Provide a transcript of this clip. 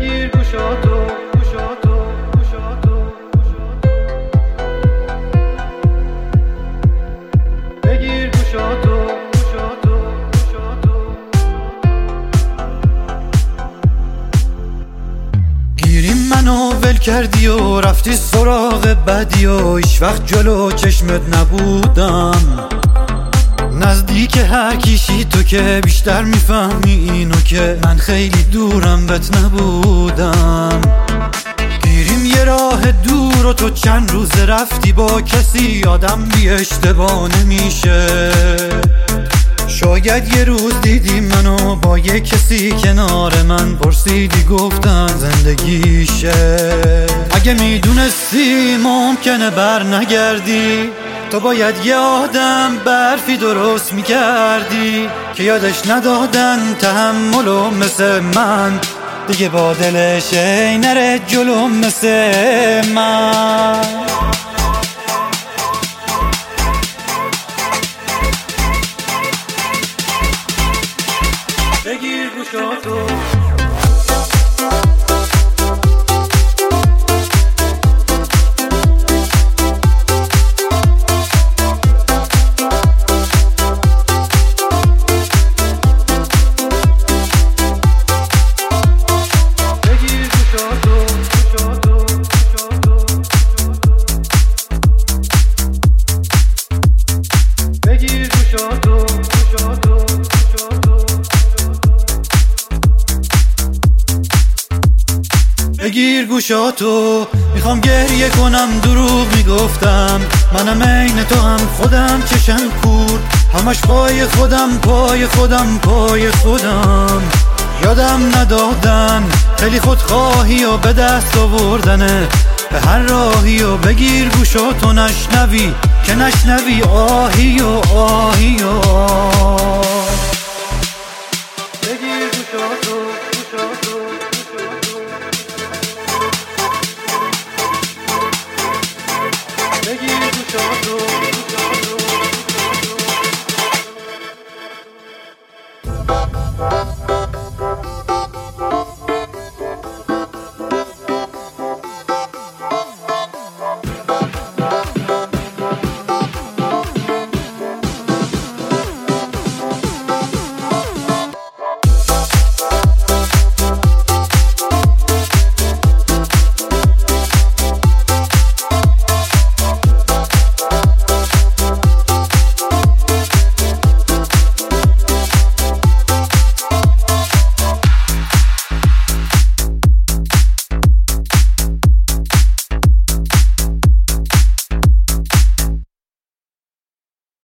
بگیر گوشاتو بگیر گوشاتو گیری منو ول کردی و رفتی سراغ بدی و هیچ وقت جلو چشمت نبودم. نزدیک هر کیشی تو که بیشتر میفهمی اینو که من خیلی دورم بهت نبودم. گیریم یه راه دور و تو چند روز رفتی با کسی، آدم بی اشتباه نمیشه. شاید یه روز دیدی منو با یه کسی کنار من، پرسیدی گفتم زندگیشه. اگه میدونستی ممکنه بر نگردی، تو باید یه آدم برفی درست میکردی که یادش ندادن تحملو مثل من، دیگه با دلش ای نره جلو مثل من. بگیر گوشاتو بگیر گوشاتو، میخوام گریه کنم دروغ میگفتم، منم عین تو هم خودم چشم کور، همش پای خودم پای خودم پای خودم. یادم ندادن خیلی خودخواهی و به دست آوردنه به هر راهی و بگیر گوشاتو نشنوی که نشنوی آهی و آهی و آه.